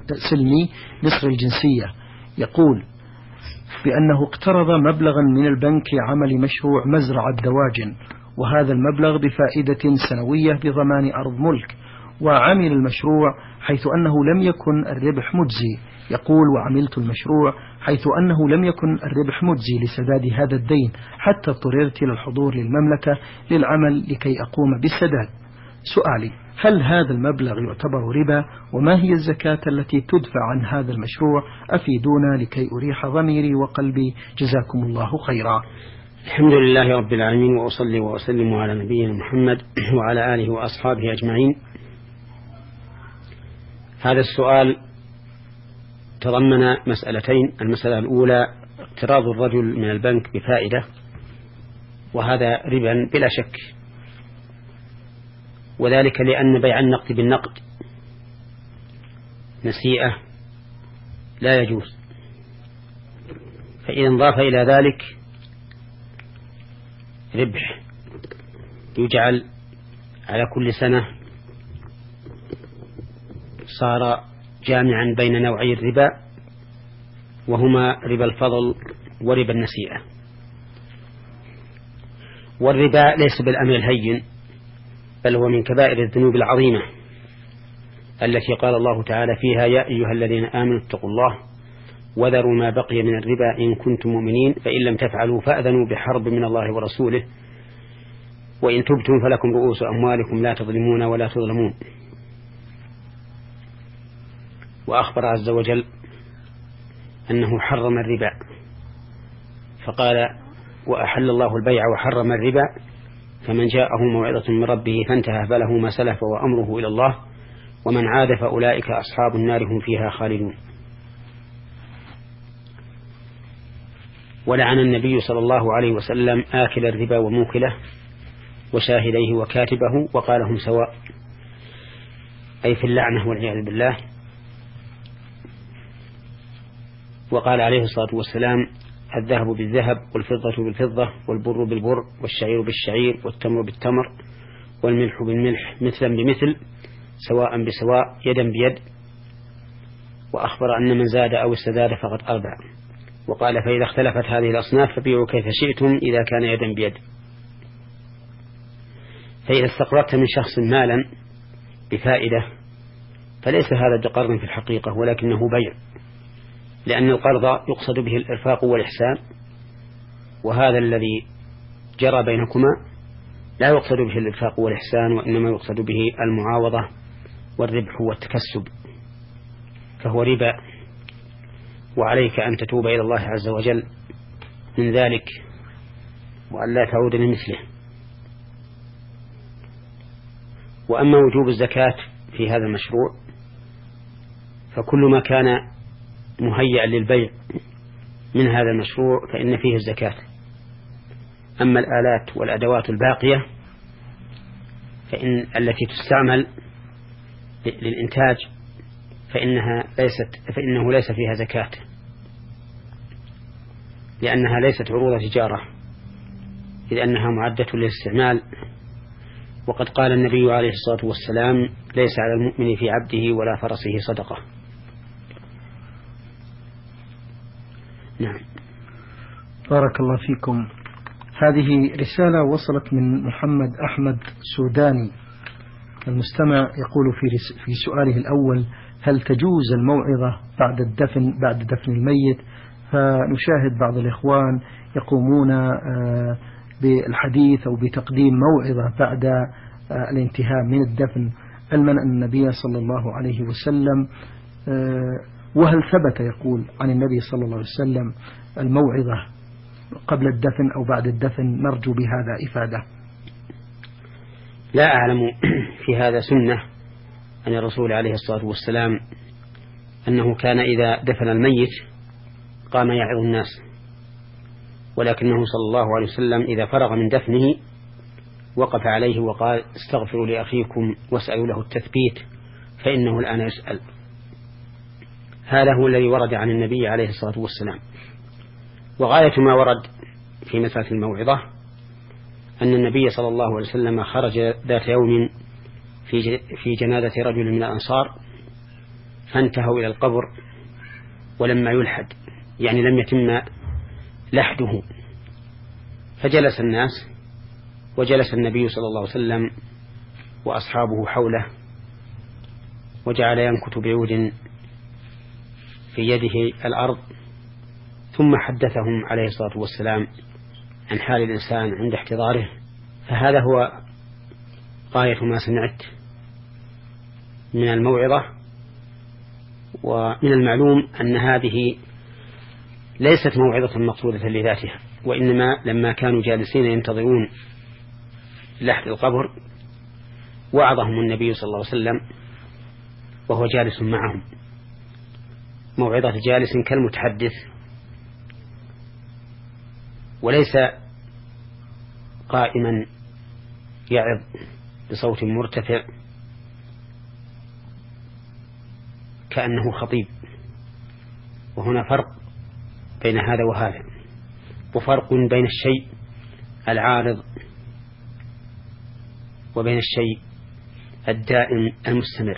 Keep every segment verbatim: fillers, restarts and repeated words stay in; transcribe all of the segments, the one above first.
سلمي مصر الجنسية، يقول بأنه اقترض مبلغا من البنك لعمل مشروع مزرعة دواجن، وهذا المبلغ بفائدة سنوية بضمان أرض ملك، وعمل المشروع حيث أنه لم يكن الربح مجزي. يقول وعملت المشروع حيث أنه لم يكن الربح مجزي لسداد هذا الدين، حتى اضطررت إلى الحضور للمملكة للعمل لكي أقوم بالسداد. سؤالي: هل هذا المبلغ يعتبر ربا؟ وما هي الزكاة التي تدفع عن هذا المشروع؟ أفيدونا لكي أريح ضميري وقلبي، جزاكم الله خيرا. الحمد لله رب العالمين، وأصلي وأسلم على نبينا محمد وعلى آله وأصحابه أجمعين. هذا السؤال تضمن مسألتين. المسألة الأولى اقتراض الرجل من البنك بفائدة، وهذا ربا بلا شك، وذلك لأن بيع النقد بالنقد نسيئة لا يجوز، فإذا انضاف إلى ذلك ربح يجعل على كل سنة صار جامعا بين نوعي الربا، وهما ربا الفضل وربا النسيئة. والربا ليس بالأمر الهين، بل هو من كبائر الذنوب العظيمة التي قال الله تعالى فيها: يا أيها الذين آمنوا اتقوا الله وذروا ما بقي من الربا إن كنتم مؤمنين فإن لم تفعلوا فأذنوا بحرب من الله ورسوله وإن تبتم فلكم رؤوس أموالكم لا تظلمون ولا تظلمون. وأخبر عز وجل أنه حرم الربا، فقال: وأحل الله البيع وحرم الربا فمن جاءه موعظة من ربه فانتهى فله ما سلف وأمره إلى الله ومن عاد فأولئك أصحاب النار هم فيها خالدون. ولعن النبي صلى الله عليه وسلم آكل الربا وموكله وشاهديه وكاتبه وقال هم سواء، أي في اللعنة والعياذ بالله. وقال عليه الصلاة والسلام: الذهب بالذهب والفضة بالفضة والبر بالبر والشعير بالشعير والتمر بالتمر والملح بالملح مثلا بمثل سواء بسواء يدا بيد. وأخبر أن من زاد أو استزاد فقد أربع. وقال: فإذا اختلفت هذه الأصناف فبيعوا كيف شئتم إذا كان يدا بيد. فإذا استقرضت من شخص مالا بفائدة فليس هذا بقرض في الحقيقة، ولكنه بيع، لأن القرض يقصد به الإرفاق والإحسان، وهذا الذي جرى بينكما لا يقصد به الإرفاق والإحسان، وإنما يقصد به المعاوضة والربح والتكسب، فهو ربا. وعليك أن تتوب إلى الله عز وجل من ذلك وأن لا تعود لمثله. وأما وجوب الزكاة في هذا المشروع فكل ما كان مهيئا للبيع من هذا المشروع فإن فيه الزكاة. أما الآلات والأدوات الباقية فإن التي تستعمل للإنتاج فإنها ليست فإنه ليس فيها زكاة، لأنها ليست عروض تجارة، إذ أنها معدة للاستعمال. وقد قال النبي عليه الصلاة والسلام: ليس على المؤمن في عبده ولا فرسه صدقة. نعم. بارك الله فيكم. هذه رسالة وصلت من محمد أحمد سوداني. المستمع يقول في في سؤاله الأول: هل تجوز الموعظة بعد الدفن بعد دفن الميت؟ فنشاهد بعض الإخوان يقومون بالحديث أو بتقديم موعظة بعد الانتهاء من الدفن، علما أن النبي صلى الله عليه وسلم، وهل ثبت يقول عن النبي صلى الله عليه وسلم الموعظة قبل الدفن أو بعد الدفن؟ نرجو بهذا إفادة. لا أعلم في هذا سنة أن الرسول عليه الصلاة والسلام أنه كان إذا دفن الميت قام يعظ الناس، ولكنه صلى الله عليه وسلم إذا فرغ من دفنه وقف عليه وقال: استغفروا لأخيكم واسألوا له التثبيت فإنه الآن يسأل. هذا هو الذي ورد عن النبي عليه الصلاة والسلام. وغاية ما ورد في مسألة الموعظة أن النبي صلى الله عليه وسلم خرج ذات يوم في في جنازة رجل من الأنصار، فانتهوا إلى القبر ولما يلحد، يعني لم يتم لحده، فجلس الناس وجلس النبي صلى الله عليه وسلم وأصحابه حوله، وجعل ينكت بعود في يده الأرض، ثم حدثهم عليه الصلاة والسلام عن حال الإنسان عند احتضاره. فهذا هو غاية ما سمعت من الموعظة. ومن المعلوم أن هذه ليست موعظة مقصودة لذاتها، وإنما لما كانوا جالسين ينتظرون لحد القبر وعظهم النبي صلى الله عليه وسلم وهو جالس معهم، موعظة جالس كالمتحدث، وليس قائما يعظ بصوت مرتفع كأنه خطيب. وهنا فرق بين هذا وهذا، وفرق بين الشيء العارض وبين الشيء الدائم المستمر.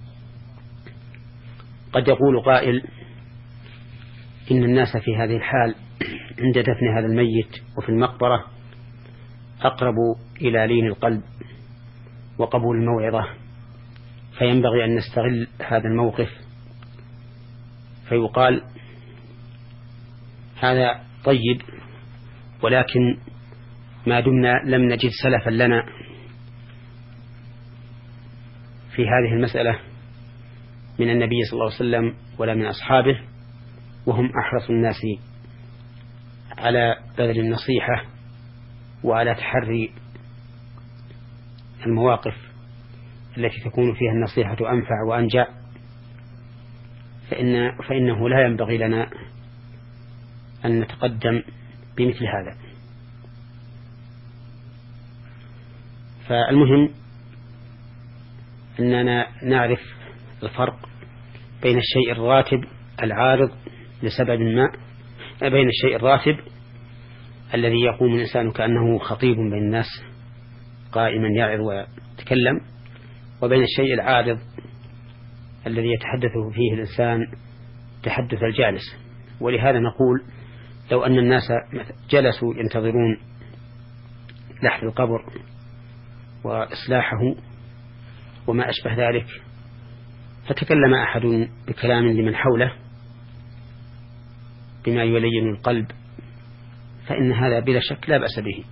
قد يقول قائل إن الناس في هذه الحال عند دفن هذا الميت وفي المقبرة أقرب إلى لين القلب وقبول الموعظة، فينبغي أن نستغل هذا الموقف. فيقال هذا طيب، ولكن ما دمنا لم نجد سلفا لنا في هذه المسألة من النبي صلى الله عليه وسلم ولا من أصحابه، وهم أحرص الناس على بذل النصيحة وعلى تحري المواقف التي تكون فيها النصيحة أنفع وأنجع، فإن فإنه لا ينبغي لنا أن نتقدم بمثل هذا. فالمهم أننا نعرف الفرق بين الشيء الراتب العارض لسبب ما، بين الشيء الراتب الذي يقوم الإنسان كأنه خطيب بين الناس قائما يعظ ويتكلم، وبين الشيء العارض الذي يتحدث فيه الإنسان تحدث الجالس. ولهذا نقول لو أن الناس جلسوا ينتظرون لحد القبر وإصلاحه وما أشبه ذلك، فتكلم أحد بكلام لمن حوله بما يلين القلب، فإن هذا بلا شك لا بأس به.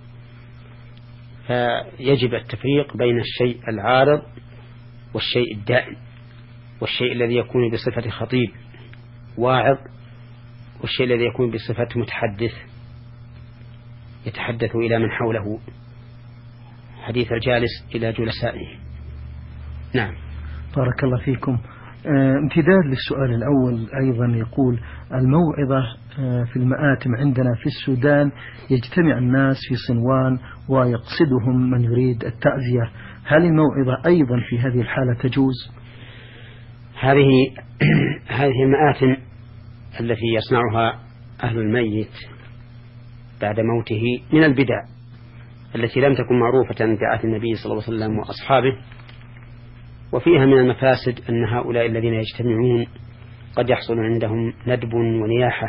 فيجب التفريق بين الشيء العارض والشيء الدائم، والشيء الذي يكون بصفة خطيب واعظ، والشيء الذي يكون بصفة متحدث يتحدث إلى من حوله حديث الجالس إلى جلسائه. نعم. بارك الله فيكم. امتداد للسؤال الأول أيضا يقول: الموعظة في المآتم عندنا في السودان يجتمع الناس في صنوان ويقصدهم من يريد التعزية، هل الموعظة أيضا في هذه الحالة تجوز؟ هذه هذه المآتم التي يصنعها أهل الميت بعد موته من البدع التي لم تكن معروفة في عهد النبي صلى الله عليه وسلم وأصحابه، وفيها من المفاسد أن هؤلاء الذين يجتمعون قد يحصل عندهم ندب ونياحة،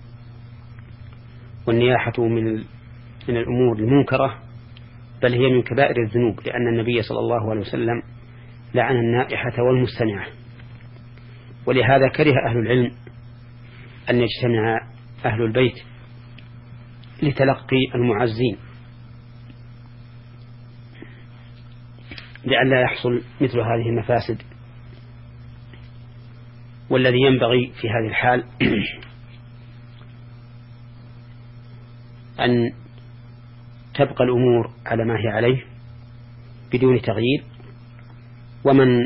والنياحة من من الأمور المنكرة، بل هي من كبائر الذنوب، لأن النبي صلى الله عليه وسلم لعن النائحة والمستمعة. ولهذا كره أهل العلم أن يجتمع أهل البيت لتلقي المعزين، لئلا يحصل مثل هذه المفاسد. والذي ينبغي في هذه الحال أن تبقى الأمور على ما هي عليه بدون تغيير، ومن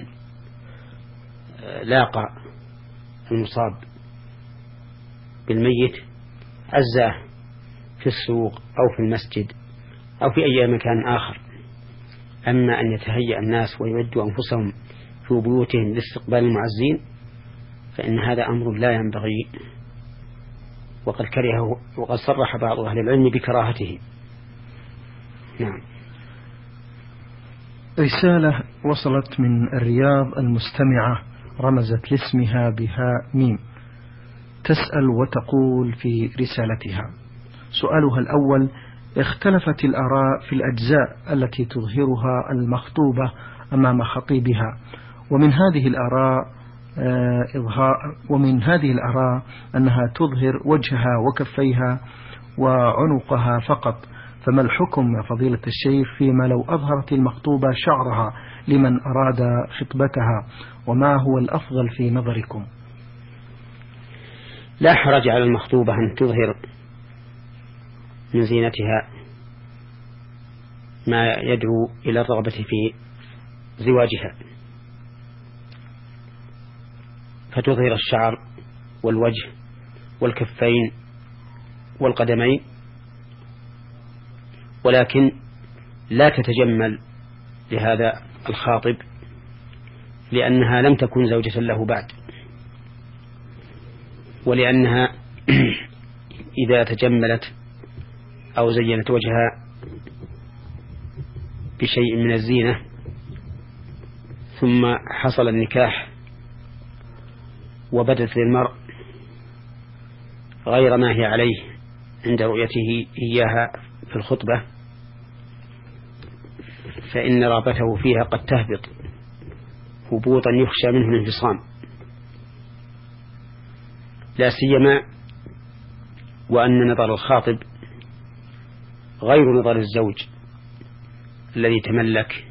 لاقى المصاب بالميت عزاه في السوق أو في المسجد أو في أي مكان آخر. أما أن يتهيأ الناس ويودوا أنفسهم في بيوتهم لاستقبال المعزين فإن هذا أمر لا ينبغي، وقد كرهه وقد صرح بعض أهل العلم بكراهته. نعم. رسالة وصلت من الرياض المستمعة رمزت لاسمها بهاء ميم. تسأل وتقول في رسالتها: سؤالها الأول: اختلفت الآراء في الأجزاء التي تظهرها المخطوبة أمام خطيبها، ومن هذه الآراء إظهار ومن هذه الآراء أنها تظهر وجهها وكفيها وعنقها فقط، فما الحكم يا فضيلة الشيخ فيما لو أظهرت المخطوبة شعرها لمن أراد خطبتها، وما هو الأفضل في نظركم؟ لا حرج على المخطوبة أن تظهر من زينتها ما يدعو إلى الرغبة في زواجها، فتظهر الشعر والوجه والكفين والقدمين، ولكن لا تتجمل لهذا الخاطب لأنها لم تكن زوجة له بعد، ولأنها إذا تجملت أو زينت وجهها بشيء من الزينة ثم حصل النكاح وبدت للمرء غير ما هي عليه عند رؤيته إياها في الخطبة، فإن رغبته فيها قد تهبط هبوطا يخشى منه الانفصام، لا سيما وأن نظر الخاطب غير نظر الزوج الذي تملك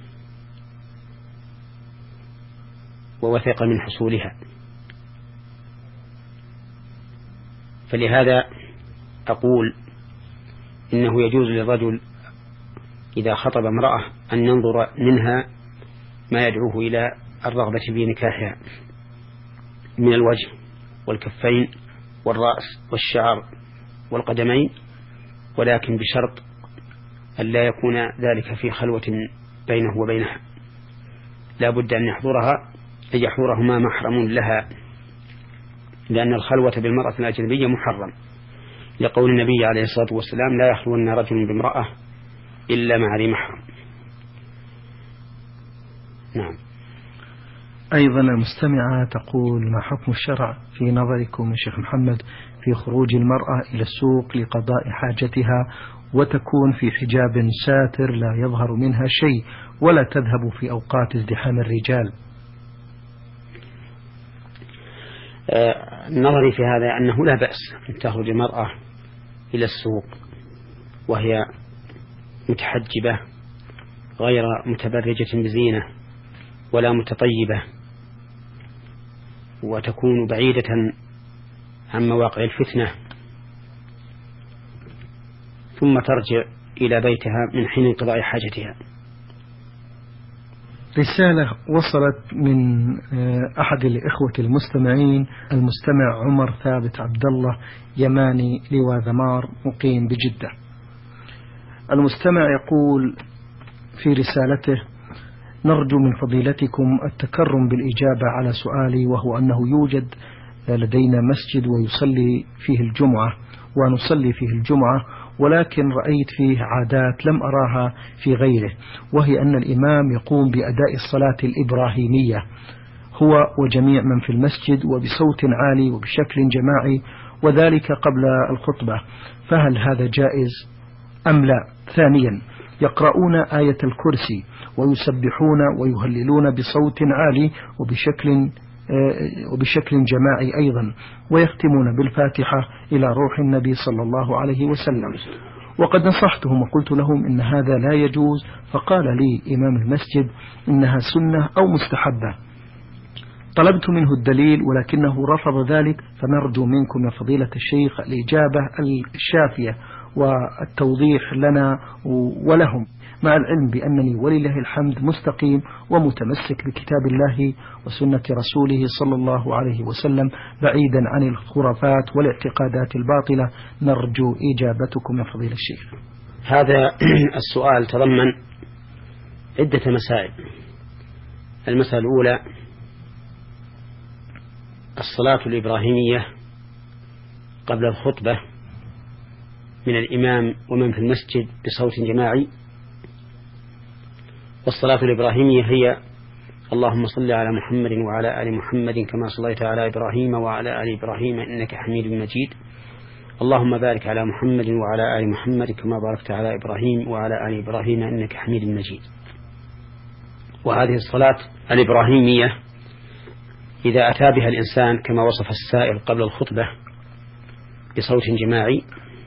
ووثق من حصولها. فلهذا أقول إنه يجوز للرجل إذا خطب امرأة أن ينظر منها ما يدعوه إلى الرغبة في نكاحها من الوجه والكفين والرأس والشعر والقدمين، ولكن بشرط أن لا يكون ذلك في خلوة بينه وبينها، لا بد أن يحضرها أن يحضرهما محرم لها، لأن الخلوة بالمرأة الأجنبية محرم، لقول النبي عليه الصلاة والسلام: لا يخلون رجل بامرأة إلا مع ذي محرم. نعم. أيضا المستمعة تقول: ما حكم الشرع في نظركم يا شيخ محمد في خروج المرأة إلى السوق لقضاء حاجتها وتكون في حجاب ساتر لا يظهر منها شيء ولا تذهب في أوقات ازدحام الرجال؟ آه نظري في هذا أنه لا بأس أن تخرج المرأة إلى السوق وهي متحجبة غير متبرجة بزينة ولا متطيبة، وتكون بعيدة عن مواقع الفتنة، ثم ترجع إلى بيتها من حين انقضاء حاجتها. رسالة وصلت من أحد الإخوة المستمعين، المستمع عمر ثابت عبد الله يماني لواء ذمار مقيم بجدة. المستمع يقول في رسالته: نرجو من فضيلتكم التكرم بالإجابة على سؤالي، وهو أنه يوجد لدينا مسجد ويصلي فيه الجمعة ونصلي فيه الجمعة، ولكن رأيت فيه عادات لم أراها في غيره، وهي أن الإمام يقوم بأداء الصلاة الإبراهيمية هو وجميع من في المسجد وبصوت عالي وبشكل جماعي، وذلك قبل الخطبة، فهل هذا جائز أم لا؟ ثانيا، يقرؤون آية الكرسي ويسبحون ويهللون بصوت عالي وبشكل وبشكل جماعي أيضا، ويختمون بالفاتحة إلى روح النبي صلى الله عليه وسلم. وقد نصحتهم وقلت لهم إن هذا لا يجوز، فقال لي إمام المسجد إنها سنة أو مستحبة. طلبت منه الدليل ولكنه رفض ذلك، فنرجو منكم يا فضيلة الشيخ الإجابة الشافية والتوضيح لنا ولهم، مع العلم بأنني ولله الحمد مستقيم ومتمسك بكتاب الله وسنة رسوله صلى الله عليه وسلم، بعيدا عن الخرافات والاعتقادات الباطلة. نرجو إجابتكم يا فضيلة الشيخ. هذا السؤال تضمن عدة مسائل. المسألة الأولى: الصلاة الإبراهيمية قبل الخطبة من الإمام ومن في المسجد بصوت جماعي، والصلاة الإبراهيمية هي اللهم صل على محمد وعلى آل محمد كما صليت على إبراهيم وعلى آل إبراهيم إنك حميد مجيد. اللهم بارك على محمد وعلى آل محمد كما باركت على إبراهيم وعلى آل إبراهيم إنك حميد مجيد. وهذه الصلاة الإبراهيمية إذا أتى بها الإنسان كما وصف السائل قبل الخطبة بصوت جماعي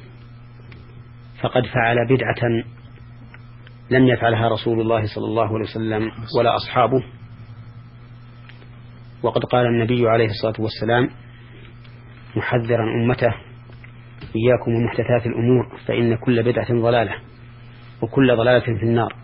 فقد فعل بدعة لم يفعلها رسول الله صلى الله عليه وسلم ولا أصحابه. وقد قال النبي عليه الصلاة والسلام محذرا أمته إياكم ومحدثات الأمور فإن كل بدعة ضلالة وكل ضلالة في النار.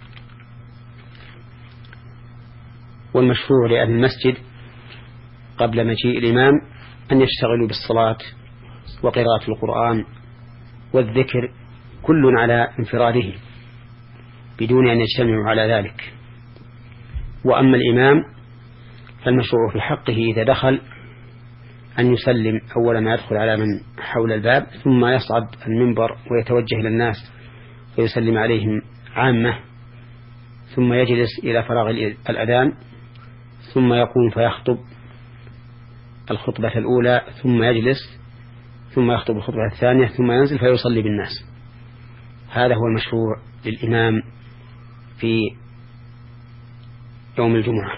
والمشروع لأهل المسجد قبل مجيء الإمام أن يشتغلوا بالصلاة وقراءة القرآن والذكر كل على انفراده بدون أن يجتمعوا على ذلك. وأما الإمام فالمشروع في حقه إذا دخل أن يسلم أول ما يدخل على من حول الباب ثم يصعد المنبر ويتوجه إلى الناس ويسلم عليهم عامة ثم يجلس إلى فراغ الأذان ثم يقوم فيخطب الخطبة الأولى ثم يجلس ثم يخطب الخطبة الثانية ثم ينزل فيصلي بالناس. هذا هو المشروع للإمام في يوم الجمعة.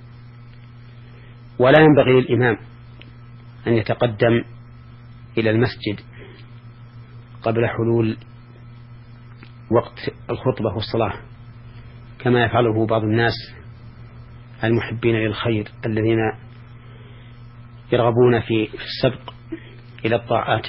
ولا ينبغي للإمام أن يتقدم إلى المسجد قبل حلول وقت الخطبة والصلاة كما يفعله بعض الناس المحبين للخير الذين يرغبون في السبق إلى الطاعات.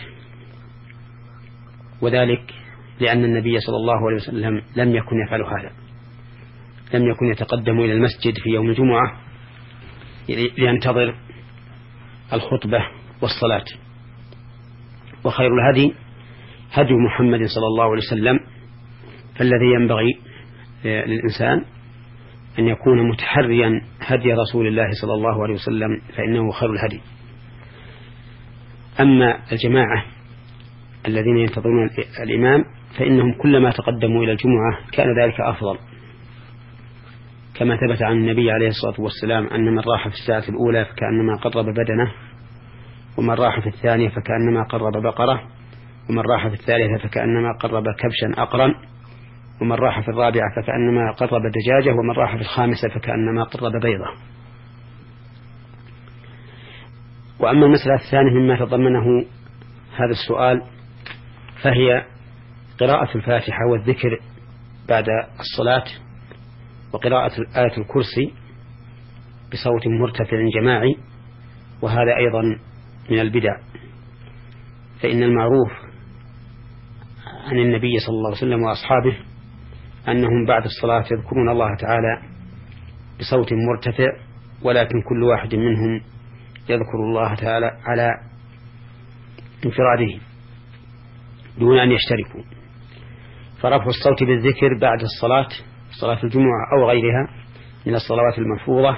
وذلك لأن النبي صلى الله عليه وسلم لم يكن يفعل هذا، لم يكن يتقدم إلى المسجد في يوم الجمعة لينتظر الخطبة والصلاة. وخير الهدي هدي محمد صلى الله عليه وسلم، فالذي ينبغي للإنسان أن يكون متحريا هدي رسول الله صلى الله عليه وسلم فإنه خير الهدي. أما الجماعة الذين ينتظرون الإمام فإنهم كلما تقدموا إلى الجمعة كان ذلك أفضل، كما ثبت عن النبي عليه الصلاة والسلام أن من راح في الساعة الأولى فكأنما قرب بدنه، ومن راح في الثانية فكأنما قرب بقرة، ومن راح في الثالثة فكأنما قرب كبشا أقرا، ومن راح في الرابعة فكأنما قرب دجاجة، ومن راح في الخامسة فكأنما قرب بيضة. وأما المسألة الثانية مما تضمنه هذا السؤال فهي قراءة الفاتحة والذكر بعد الصلاة وقراءة آية الكرسي بصوت مرتفع جماعي، وهذا أيضا من البدع. فإن المعروف عن النبي صلى الله عليه وسلم وأصحابه أنهم بعد الصلاة يذكرون الله تعالى بصوت مرتفع، ولكن كل واحد منهم يذكر الله تعالى على انفراده دون أن يشتركوا. فرفع الصوت بالذكر بعد الصلاة صلاة الجمعة أو غيرها من الصلوات المفروضة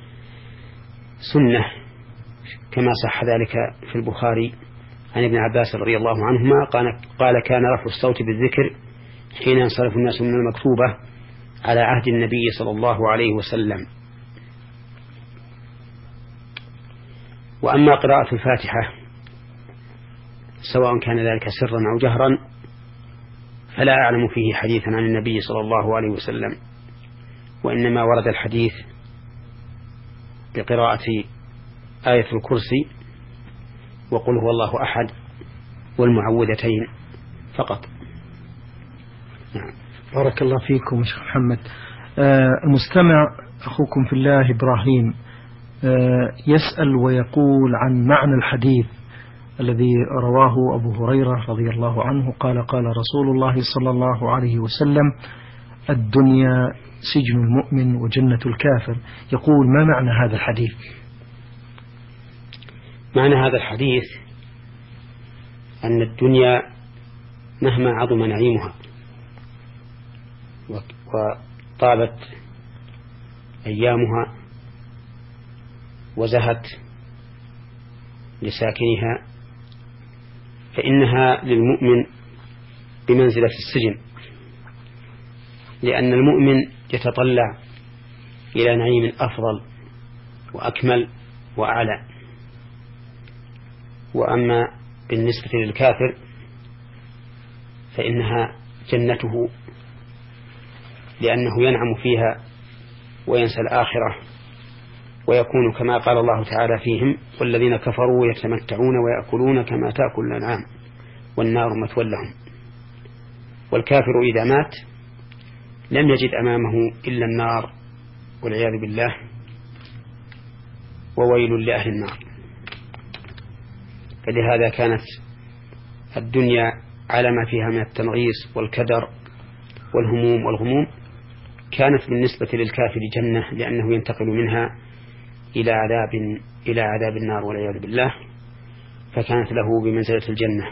سنة، كما صح ذلك في البخاري عن ابن عباس رضي الله عنهما قال كان رفع الصوت بالذكر حين ينصرف الناس من المكتوبة على عهد النبي صلى الله عليه وسلم. وأما قراءة الفاتحة سواء كان ذلك سرا أو جهرا فلا أعلم فيه حديثا عن النبي صلى الله عليه وسلم، وإنما ورد الحديث بقراءة آية الكرسي وقل هو الله أحد والمعوذتين فقط. نعم. بارك الله فيكم شيخ محمد. آه المستمع أخوكم في الله إبراهيم آه يسأل ويقول عن معنى الحديث الذي رواه أبو هريرة رضي الله عنه قال قال رسول الله صلى الله عليه وسلم الدنيا سجن المؤمن وجنة الكافر. يقول ما معنى هذا الحديث؟ معنى هذا الحديث أن الدنيا مهما عظم نعيمها وطابت أيامها وزهت لساكنها فإنها للمؤمن بمنزلة السجن، لأن المؤمن يتطلع إلى نعيم أفضل وأكمل وأعلى. وأما بالنسبة للكافر فإنها جنته، لأنه ينعم فيها وينسى الآخرة، ويكون كما قال الله تعالى فيهم: والذين كفروا يتمتعون ويأكلون كما تأكل الأنعام والنار مثوى لهم. والكافر إذا مات لم يجد أمامه إلا النار والعياذ بالله، وويل لأهل النار. فلهذا كانت الدنيا على ما فيها من التنغيص والكدر والهموم والغموم كانت بالنسبة للكافر جنة، لأنه ينتقل منها إلى عذاب إلى عذاب النار والعياذ بالله، فكانت له بمنزلة الجنة.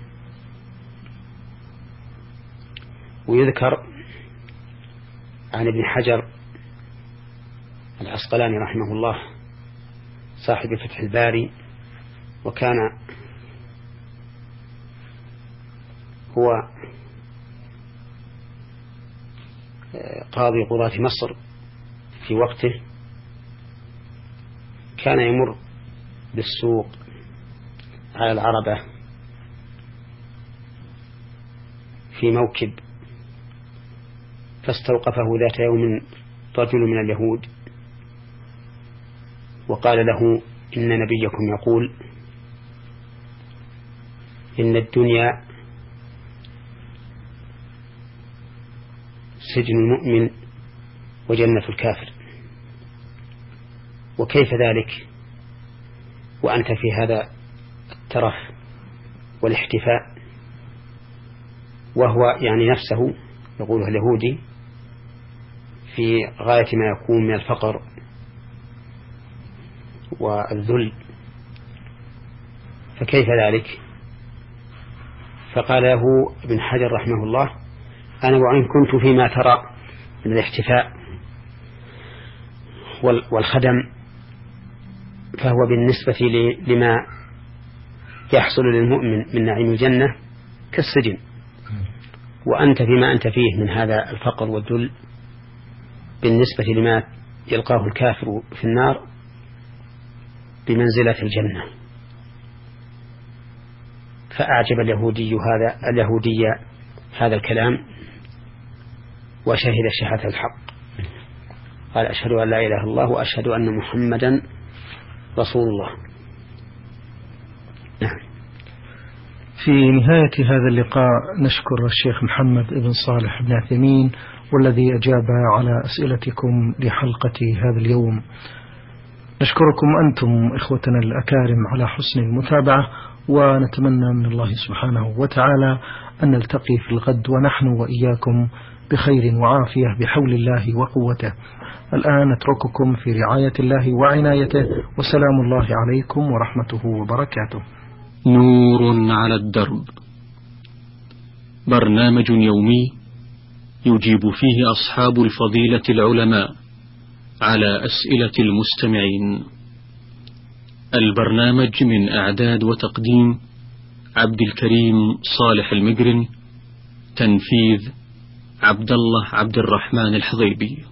ويذكر عن ابن حجر العسقلاني رحمه الله صاحب فتح الباري، وكان هو قاضي قضاة مصر في وقته، كان يمر بالسوق على العربة في موكب، فاستوقفه ذات يوم رجل من اليهود وقال له: إن نبيكم يقول إن الدنيا سجن المؤمن وجنة الكافر، وكيف ذلك وأنت في هذا الترف والاحتفاء؟ وهو يعني نفسه يقوله اليهودي في غاية ما يكون من الفقر والذل، فكيف ذلك؟ فقال له ابن حجر رحمه الله: أنا وإن كنت فيما ترى من الاحتفاء والخدم فهو بالنسبة لما يحصل للمؤمن من نعيم الجنة كالسجن، وأنت فيما أنت فيه من هذا الفقر والذل بالنسبة لما يلقاه الكافر في النار بمنزلة الجنة. فأعجب اليهودي هذا اليهودي هذا الكلام، وشهد شهادة الحق، قال: أشهد أن لا إله إلا الله وأشهد أن محمدا رسول الله. نعم. في نهاية هذا اللقاء نشكر الشيخ محمد بن صالح بن عثيمين والذي أجاب على أسئلتكم لحلقة هذا اليوم. نشكركم أنتم إخوتنا الأكارم على حسن المتابعة، ونتمنى من الله سبحانه وتعالى أن نلتقي في الغد ونحن وإياكم بخير وعافية بحول الله وقوته. الآن نترككم في رعاية الله وعنايته، وسلام الله عليكم ورحمته وبركاته. نور على الدرب، برنامج يومي يجيب فيه أصحاب الفضيلة العلماء على أسئلة المستمعين. البرنامج من إعداد وتقديم عبد الكريم صالح المقرن، تنفيذ عبد الله عبد الرحمن الحضيبي.